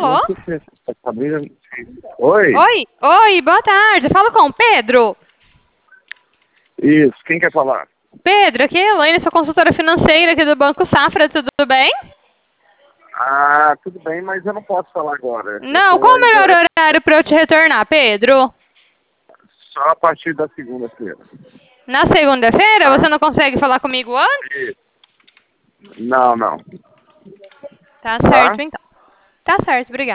Alô? Oi? Oi, boa tarde. Fala com o Pedro. Isso, quem quer falar? Pedro, aqui é a Elaine, sou consultora financeira aqui do Banco Safra, tudo bem? Ah, tudo bem, mas eu não posso falar agora. Eu Não, tô qual o melhor ainda horário para eu te retornar, Pedro? só a partir da segunda-feira. Na segunda-feira? Tá? Você não consegue falar comigo antes? Isso. Não, não. Tá Tá? certo, então. Tá certo, obrigada.